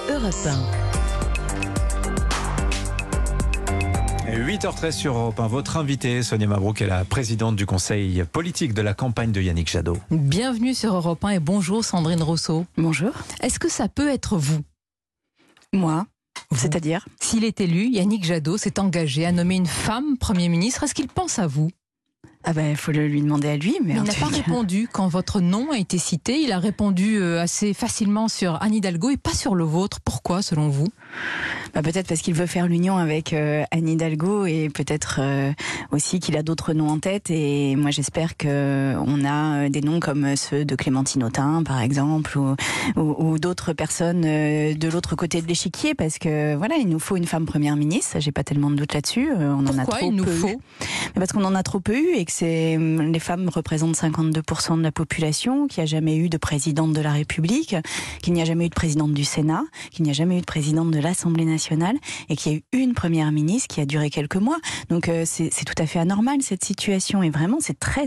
Europe 8h13 sur Europe 1. Votre invitée, Sonia Mabrouk, est la présidente du conseil politique de la campagne de Yannick Jadot. Bienvenue sur Europe 1 et bonjour Sandrine Rousseau. Bonjour. Est-ce que ça peut être vous ? Moi, Vous. c'est-à-dire ? S'il est élu, Yannick Jadot s'est engagé à nommer une femme Premier ministre. Est-ce qu'il pense à vous ? Ah ben, il faut le lui demander à lui. Mais il n'a pas répondu quand votre nom a été cité. Il a répondu assez facilement sur Anne Hidalgo et pas sur le vôtre. Pourquoi, selon vous ? Peut-être parce qu'il veut faire l'union avec Anne Hidalgo et peut-être aussi qu'il a d'autres noms en tête. Et moi, j'espère qu'on a des noms comme ceux de Clémentine Autain, par exemple, ou d'autres personnes de l'autre côté de l'échiquier. Parce que voilà, il nous faut une femme première ministre. J'ai pas tellement de doute là-dessus. On en a trop il nous peu faut eu. Parce qu'on en a trop peu eu et que les femmes représentent 52% de la population, qu'il n'y a jamais eu de présidente de la République, qu'il n'y a jamais eu de présidente du Sénat, qu'il n'y a jamais eu de présidente de l'Assemblée nationale et qu'il y a eu une première ministre qui a duré quelques mois. Donc c'est tout à fait anormal cette situation et vraiment c'est très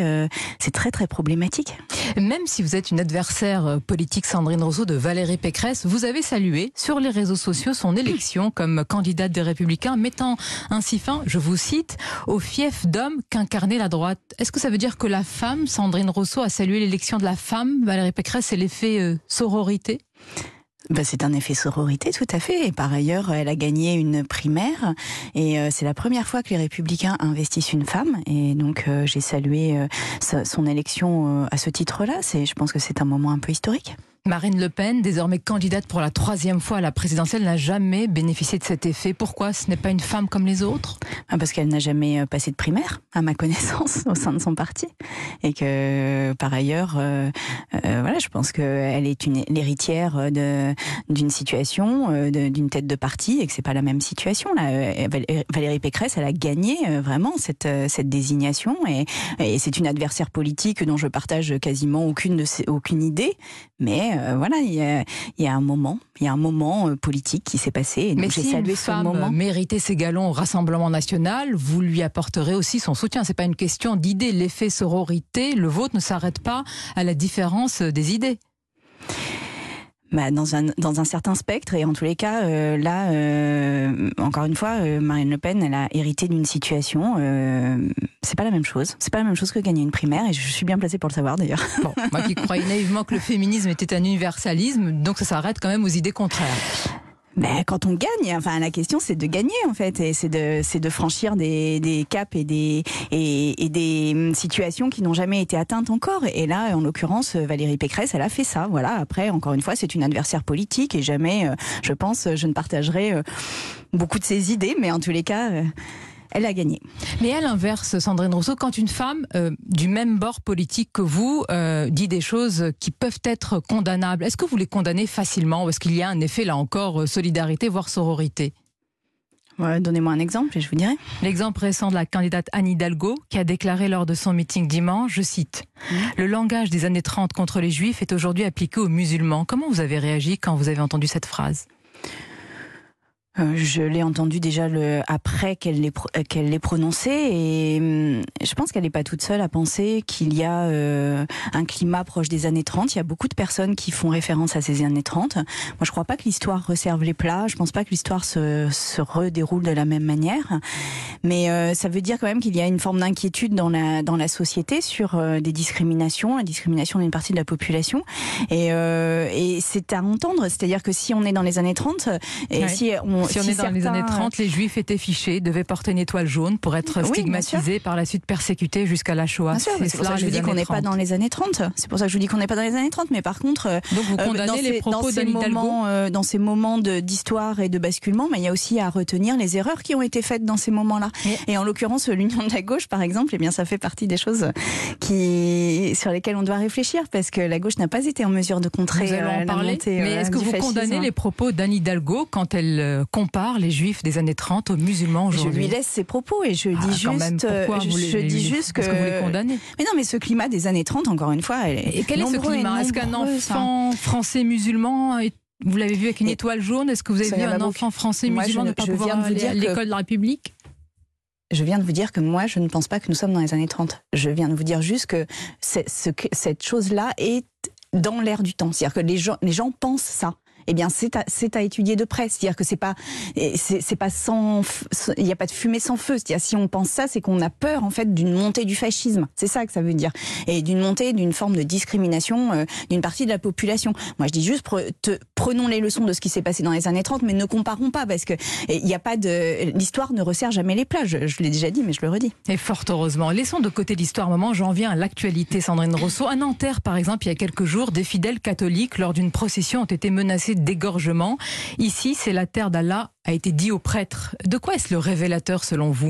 problématique. Même si vous êtes une adversaire politique, Sandrine Rousseau, de Valérie Pécresse, vous avez salué sur les réseaux sociaux son élection comme candidate des Républicains, mettant ainsi fin, je vous cite, au fief d'hommes qu'incarnait la droite. Est-ce que ça veut dire que la femme, Sandrine Rousseau, a salué l'élection de la femme, Valérie Pécresse, c'est l'effet sororité ? C'est un effet sororité, tout à fait. Et par ailleurs, elle a gagné une primaire. Et c'est la première fois que les Républicains investissent une femme. Et donc, j'ai salué son élection à ce titre-là. Je pense que c'est un moment un peu historique. Marine Le Pen, désormais candidate pour la 3e fois à la présidentielle, n'a jamais bénéficié de cet effet. Pourquoi ? Ce n'est pas une femme comme les autres ? Parce qu'elle n'a jamais passé de primaire, à ma connaissance, au sein de son parti. Et que, par ailleurs, je pense qu'elle est l'héritière d'une situation, d'une tête de parti, et que c'est pas la même situation. Là, Valérie Pécresse, elle a gagné vraiment cette désignation, et c'est une adversaire politique dont je partage quasiment aucune idée, mais il y a un moment politique qui s'est passé. Et donc mais j'ai si salué une ce femme moment. méritait ses galons au Rassemblement national, vous lui apporterez aussi son soutien. C'est pas une question d'idée. L'effet sororité, le vôtre, ne s'arrête pas à la différence des idées. Dans un certain spectre, et en tous les cas, encore une fois, Marine Le Pen, elle a hérité d'une situation. C'est pas la même chose. C'est pas la même chose que gagner une primaire, et je suis bien placée pour le savoir d'ailleurs. Bon, moi qui croyais naïvement que le féminisme était un universalisme, donc ça s'arrête quand même aux idées contraires. Quand on gagne, la question c'est de gagner en fait, et c'est de franchir des caps et des situations qui n'ont jamais été atteintes encore. Et là, en l'occurrence, Valérie Pécresse, elle a fait ça. Voilà. Après, encore une fois, c'est une adversaire politique et jamais, je pense, je ne partagerai beaucoup de ses idées, mais en tous les cas. Elle a gagné. Mais à l'inverse, Sandrine Rousseau, quand une femme du même bord politique que vous dit des choses qui peuvent être condamnables, est-ce que vous les condamnez facilement ou est-ce qu'il y a un effet, là encore, solidarité, voire sororité ? Donnez-moi un exemple et je vous dirai. L'exemple récent de la candidate Anne Hidalgo qui a déclaré lors de son meeting dimanche, je cite, « Le langage des années 30 contre les juifs est aujourd'hui appliqué aux musulmans ». Comment vous avez réagi quand vous avez entendu cette phrase ? Je l'ai entendu déjà après qu'elle l'ait prononcé, et je pense qu'elle n'est pas toute seule à penser qu'il y a un climat proche des années 30. Il y a beaucoup de personnes qui font référence à ces années 30. Moi, je ne crois pas que l'histoire resserve les plats. Je ne pense pas que l'histoire se redéroule de la même manière. Mais ça veut dire quand même qu'il y a une forme d'inquiétude dans la société sur des discriminations, la discrimination d'une partie de la population. Et c'est à entendre. C'est-à-dire que si on est dans les années 30, et si on est dans les années 30, les Juifs étaient fichés, devaient porter une étoile jaune pour être stigmatisés, par la suite persécutés jusqu'à la Shoah. Bien sûr, c'est pour ça que je vous dis qu'on n'est pas dans les années 30. C'est pour ça que je vous dis qu'on n'est pas dans les années 30. Mais par contre, donc vous condamnez les propos d'Anne Hidalgo dans ces moments d'histoire et de basculement, mais il y a aussi à retenir les erreurs qui ont été faites dans ces moments-là. Et en l'occurrence, l'union de la gauche, par exemple, ça fait partie des choses sur lesquelles on doit réfléchir, parce que la gauche n'a pas été en mesure de contrer la montée. Mais est-ce que vous condamnez les propos d'Anne Hidalgo quand elle compare les juifs des années 30 aux musulmans aujourd'hui? Je lui laisse ses propos et je dis juste que... Est-ce que vous les condamnez? Mais non, mais ce climat des années 30, encore une fois... Et quel est ce climat? Est-ce qu'un enfant français musulman... Vous l'avez vu avec une étoile jaune? Est-ce que vous avez vu un enfant français musulman ne pas pouvoir aller à l'école de la République? Je viens de vous dire que moi, je ne pense pas que nous sommes dans les années 30. Je viens de vous dire juste que cette chose-là est dans l'air du temps. C'est-à-dire que les gens pensent ça. eh bien c'est à étudier de près. C'est-à-dire que c'est pas sans, il n'y a pas de fumée sans feu. C'est-à-dire si on pense ça, c'est qu'on a peur en fait d'une montée du fascisme. C'est ça que ça veut dire, et d'une montée d'une forme de discrimination d'une partie de la population. Moi, je dis juste prenons les leçons de ce qui s'est passé dans les années 30, mais ne comparons pas, parce que il y a pas de l'histoire ne resserre jamais les plats. Je l'ai déjà dit, mais je le redis. Et fort heureusement. Laissons de côté l'histoire. Moment, j'en viens à l'actualité. Sandrine Rosso, à Nanterre, par exemple, il y a quelques jours, des fidèles catholiques lors d'une procession ont été menacés d'égorgement. Ici, c'est la terre d'Allah, a été dit aux prêtres. De quoi est-ce le révélateur selon vous ?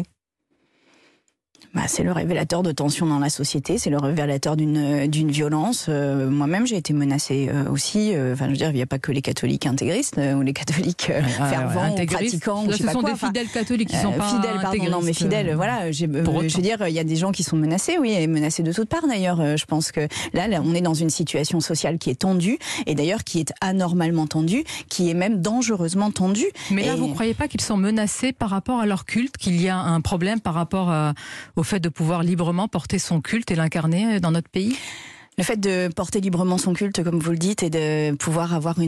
C'est le révélateur de tensions dans la société, c'est le révélateur d'une violence. Moi-même, j'ai été menacée aussi. Je veux dire, il n'y a pas que les catholiques intégristes ou les catholiques fervents ou pratiquants. Là, ce sont des fidèles catholiques qui sont pas fidèles, intégristes. Non, mais fidèles. Voilà. Je veux dire, il y a des gens qui sont menacés, oui, et menacés de toutes parts d'ailleurs. Je pense que là, on est dans une situation sociale qui est tendue, et d'ailleurs qui est anormalement tendue, qui est même dangereusement tendue. Mais là, vous ne croyez pas qu'ils sont menacés par rapport à leur culte, qu'il y a un problème par rapport au fait de pouvoir librement porter son culte et l'incarner dans notre pays ? Le fait de porter librement son culte, comme vous le dites, et de pouvoir avoir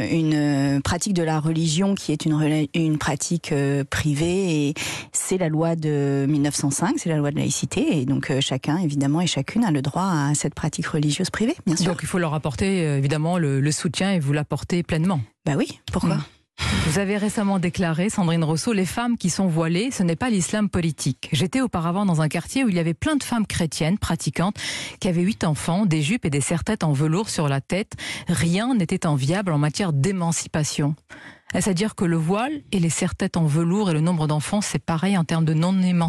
une pratique de la religion qui est une pratique privée, et c'est la loi de 1905, c'est la loi de laïcité, et donc chacun, évidemment, et chacune a le droit à cette pratique religieuse privée, bien sûr. Donc il faut leur apporter évidemment le soutien, et vous l'apportez pleinement. Bah oui, pourquoi ? Vous avez récemment déclaré, Sandrine Rosso, les femmes qui sont voilées, ce n'est pas l'islam politique. J'étais auparavant dans un quartier où il y avait plein de femmes chrétiennes, pratiquantes, qui avaient 8 enfants, des jupes et des serre-têtes en velours sur la tête. Rien n'était enviable en matière d'émancipation. Est-ce à dire que le voile et les serre-têtes en velours et le nombre d'enfants, c'est pareil en termes de non-émancipation ?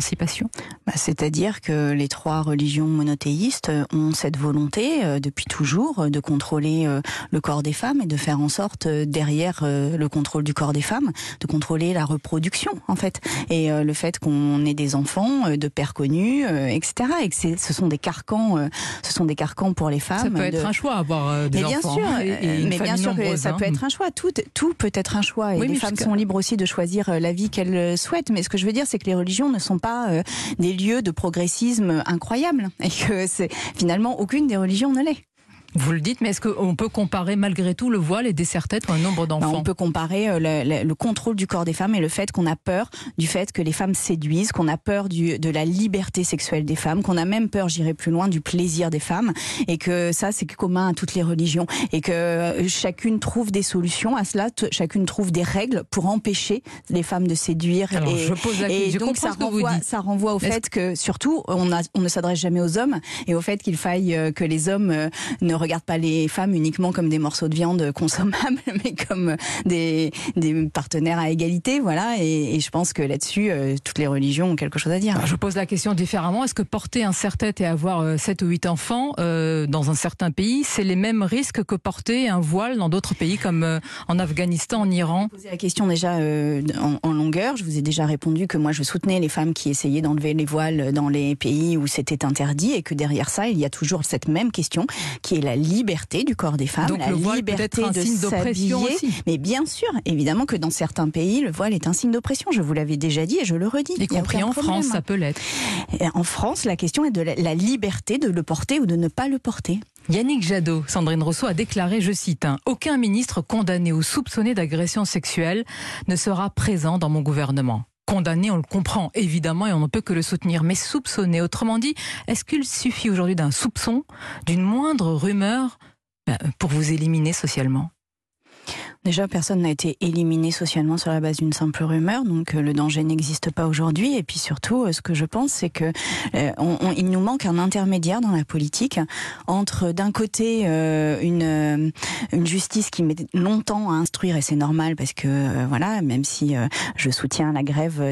C'est-à-dire que les 3 religions monothéistes ont cette volonté depuis toujours de contrôler le corps des femmes et de faire en sorte, derrière le contrôle du corps des femmes, de contrôler la reproduction en fait. Et le fait qu'on ait des enfants de pères connus, etc. Et que ce sont des carcans pour les femmes. Ça peut être un choix, avoir des enfants. Mais bien sûr que ça peut être un choix. Tout peut être un choix. Et les femmes sont libres aussi de choisir la vie qu'elles souhaitent. Mais ce que je veux dire, c'est que les religions ne sont pas des lieux de progressisme incroyable. Et que finalement, aucune des religions ne l'est. Vous le dites, mais est-ce qu'on peut comparer malgré tout le voile et des serre-têtes ou un nombre d'enfants ? On peut comparer le contrôle du corps des femmes et le fait qu'on a peur du fait que les femmes séduisent, qu'on a peur de la liberté sexuelle des femmes, qu'on a même peur, j'irai plus loin, du plaisir des femmes, et que ça c'est commun à toutes les religions, et que chacune trouve des solutions à cela, chacune trouve des règles pour empêcher les femmes de séduire. Alors, je pose la question. Donc ça renvoie au fait que surtout on ne s'adresse jamais aux hommes, et au fait qu'il faille que les hommes ne regardent pas les femmes uniquement comme des morceaux de viande consommables, mais comme des partenaires à égalité, voilà. Et je pense que là-dessus, toutes les religions ont quelque chose à dire. Alors, je pose la question différemment. Est-ce que porter un serre-tête et avoir 7 ou 8 enfants dans un certain pays, c'est les mêmes risques que porter un voile dans d'autres pays comme en Afghanistan, en Iran ? Vous posez la question déjà en longueur. Je vous ai déjà répondu que moi je soutenais les femmes qui essayaient d'enlever les voiles dans les pays où c'était interdit, et que derrière ça, il y a toujours cette même question qui est la liberté du corps des femmes, donc la le voile liberté peut être un signe d'oppression aussi. Mais bien sûr, évidemment que dans certains pays, le voile est un signe d'oppression. Je vous l'avais déjà dit et je le redis. Y compris en France, ça peut l'être. En France, la question est de la liberté de le porter ou de ne pas le porter. Yannick Jadot, Sandrine Rosso a déclaré, je cite, « Aucun ministre condamné ou soupçonné d'agression sexuelle ne sera présent dans mon gouvernement ». Condamné, on le comprend évidemment et on ne peut que le soutenir, mais soupçonné, autrement dit, est-ce qu'il suffit aujourd'hui d'un soupçon, d'une moindre rumeur pour vous éliminer socialement ? Déjà, personne n'a été éliminé socialement sur la base d'une simple rumeur, donc le danger n'existe pas aujourd'hui. Et puis surtout, ce que je pense, c'est que il nous manque un intermédiaire dans la politique entre, d'un côté, une justice qui met longtemps à instruire, et c'est normal parce que voilà, même si je soutiens la grève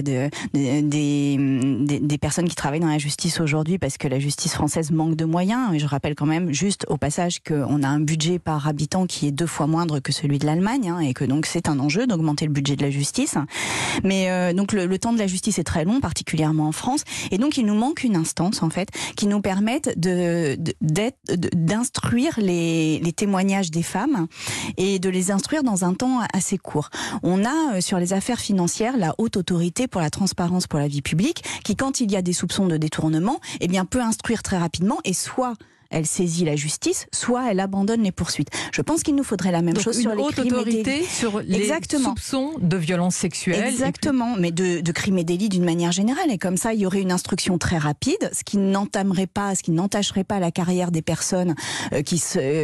des personnes qui travaillent dans la justice aujourd'hui, parce que la justice française manque de moyens. Et je rappelle quand même, juste au passage, qu'on a un budget par habitant qui est 2 fois moindre que celui de l'Allemagne. Et que donc c'est un enjeu d'augmenter le budget de la justice. Mais donc le temps de la justice est très long, particulièrement en France. Et donc il nous manque une instance en fait qui nous permette d'instruire les témoignages des femmes et de les instruire dans un temps assez court. On a sur les affaires financières la Haute Autorité pour la transparence pour la vie publique qui, quand il y a des soupçons de détournement, eh bien peut instruire très rapidement et soit elle saisit la justice, soit elle abandonne les poursuites. Je pense qu'il nous faudrait la même chose sur les crimes et délits. Une haute autorité sur les soupçons de violences sexuelles. Exactement, mais de crimes et délits d'une manière générale. Et comme ça, il y aurait une instruction très rapide, ce qui n'entacherait pas la carrière des personnes qui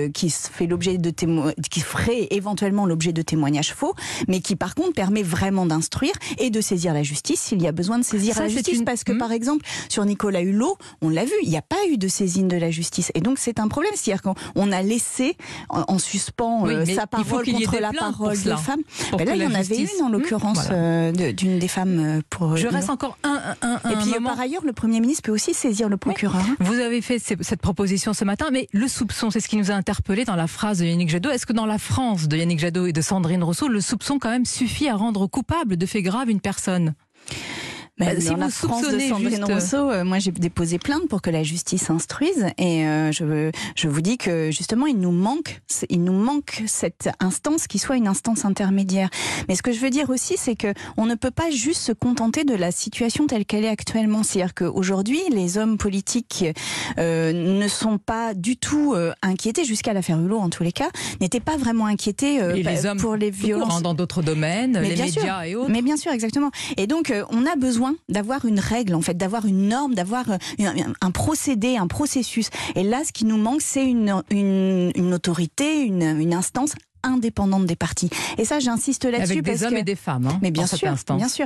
ferait éventuellement l'objet de témoignages faux, mais qui par contre permet vraiment d'instruire et de saisir la justice s'il y a besoin de saisir la justice. Parce que par exemple, sur Nicolas Hulot, on l'a vu, il n'y a pas eu de saisine de la justice. Et donc c'est un problème, c'est-à-dire qu'on a laissé en suspens sa parole contre la parole des femmes. Mais là, il y en avait une en l'occurrence d'une des femmes pour... Je reste encore un et puis moment. Par ailleurs, le Premier ministre peut aussi saisir le procureur. Oui. Vous avez fait cette proposition ce matin, mais le soupçon, c'est ce qui nous a interpellé dans la phrase de Yannick Jadot. Est-ce que dans la France de Yannick Jadot et de Sandrine Rousseau, le soupçon quand même suffit à rendre coupable de faits graves une personne ? Si vous soupçonnez Sandrine Rousseau, moi j'ai déposé plainte pour que la justice instruise et je vous dis que justement il nous manque cette instance qui soit une instance intermédiaire. Mais ce que je veux dire aussi, c'est que on ne peut pas juste se contenter de la situation telle qu'elle est actuellement. C'est-à-dire qu'aujourd'hui les hommes politiques ne sont pas du tout inquiétés, jusqu'à l'affaire Hulot en tous les cas, n'étaient pas vraiment inquiétés pour les violences dans d'autres domaines, les médias et autres. Mais bien sûr, exactement. Et donc on a besoin d'avoir une règle, en fait, d'avoir une norme, d'avoir un procédé, un processus. Et là, ce qui nous manque, c'est une autorité, une instance indépendante des partis. Et ça, j'insiste là-dessus. Avec des hommes et des femmes, mais bien sûr, bien sûr.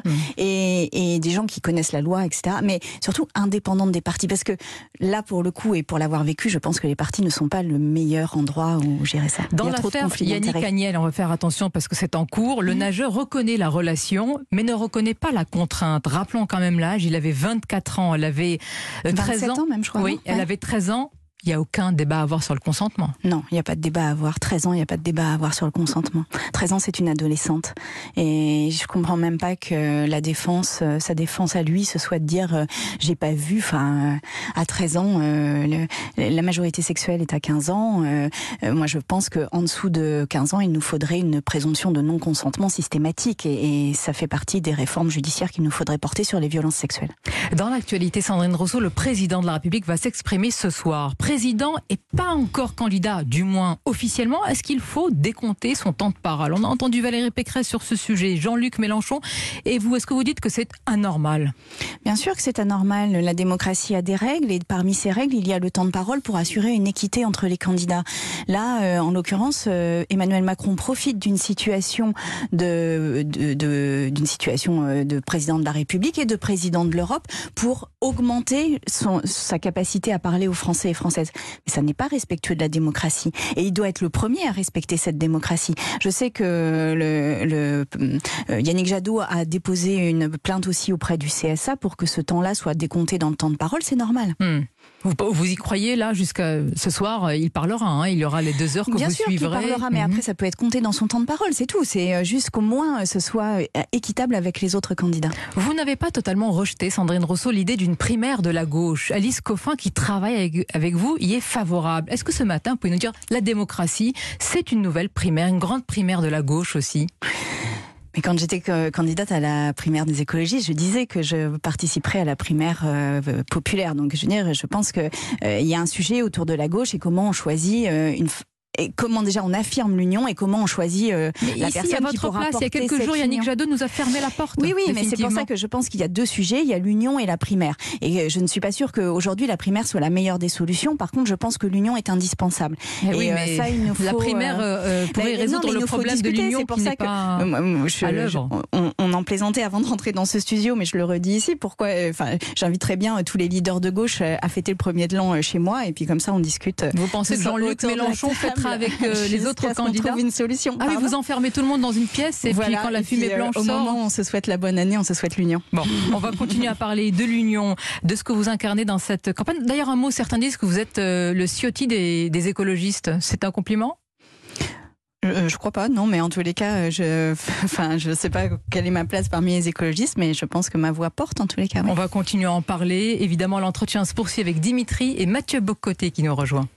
Et des gens qui connaissent la loi, etc. Mais surtout indépendante des partis. Parce que là, pour le coup, et pour l'avoir vécu, je pense que les partis ne sont pas le meilleur endroit où gérer ça. Dans l'affaire Yannick Agnel, on va faire attention parce que c'est en cours. Le nageur reconnaît la relation, mais ne reconnaît pas la contrainte. Rappelons quand même l'âge. Il avait 24 ans. Elle avait 13 ans. 27 ans même, je crois. Oui, elle avait 13 ans. Il n'y a aucun débat à avoir sur le consentement. Non, il n'y a pas de débat à avoir. 13 ans, il n'y a pas de débat à avoir sur le consentement. 13 ans, c'est une adolescente. Et je comprends même pas que sa défense à lui, ce soit de dire j'ai pas vu, à 13 ans, la majorité sexuelle est à 15 ans. Moi, je pense qu'en dessous de 15 ans, il nous faudrait une présomption de non-consentement systématique. Et ça fait partie des réformes judiciaires qu'il nous faudrait porter sur les violences sexuelles. Dans l'actualité, Sandrine Rousseau, le président de la République va s'exprimer ce soir. Président et pas encore candidat, du moins officiellement. Est-ce qu'il faut décompter son temps de parole ? On a entendu Valérie Pécresse sur ce sujet, Jean-Luc Mélenchon. Et vous, est-ce que vous dites que c'est anormal ? Bien sûr que c'est anormal. La démocratie a des règles et parmi ces règles, il y a le temps de parole pour assurer une équité entre les candidats. Là, en l'occurrence, Emmanuel Macron profite d'une situation de président de la République et de président de l'Europe pour augmenter sa capacité à parler aux Français et Françaises. Mais ça n'est pas respectueux de la démocratie. Et il doit être le premier à respecter cette démocratie. Je sais que Yannick Jadot a déposé une plainte aussi auprès du CSA pour que ce temps-là soit décompté dans le temps de parole. C'est normal. Vous y croyez là jusqu'à ce soir? Il parlera, il y aura les 2 heures que Bien vous sûr suivrez. Qu'il parlera, mais après ça peut être compté dans son temps de parole, c'est tout. C'est juste qu'au moins ce soit équitable avec les autres candidats. Vous n'avez pas totalement rejeté, Sandrine Rousseau, l'idée d'une primaire de la gauche. Alice Coffin, qui travaille avec vous, y est favorable. Est-ce que ce matin, vous pouvez nous dire, la démocratie, c'est une nouvelle primaire, une grande primaire de la gauche aussi? Mais quand j'étais candidate à la primaire des écologistes, je disais que je participerais à la primaire populaire. Donc je pense que il y a un sujet autour de la gauche et comment on choisit et comment déjà on affirme l'union et comment on choisit la personne à votre qui pourra place, il y a porter quelques jours, Yannick union. Jadot nous a fermé la porte. Oui, mais c'est pour ça que je pense qu'il y a 2 sujets, il y a l'union et la primaire. Et je ne suis pas sûre qu'aujourd'hui la primaire soit la meilleure des solutions. Par contre, je pense que l'union est indispensable. Oui, mais ça, il nous faut, la primaire pourrait résoudre le problème de l'union qui n'est pas à l'œuvre. On en plaisantait avant de rentrer dans ce studio, mais je le redis ici. Pourquoi j'inviterais bien tous les leaders de gauche à fêter le 1er de l'an chez moi, et puis comme ça on discute. Vous pensez que Jean-Luc Mélenchon fêtera avec les autres candidats? Trouve une solution. Ah oui, vous enfermez tout le monde dans une pièce et puis quand la fumée blanche sort... Au moment où on se souhaite la bonne année, on se souhaite l'union. Bon, on va continuer à parler de l'union, de ce que vous incarnez dans cette campagne. D'ailleurs, un mot, certains disent que vous êtes le Ciotti des écologistes. C'est un compliment ? Je crois pas, non, mais en tous les cas, je sais pas quelle est ma place parmi les écologistes, mais je pense que ma voix porte en tous les cas. Oui. On va continuer à en parler. Évidemment, l'entretien se poursuit avec Dimitri et Mathieu Bocoté qui nous rejoint.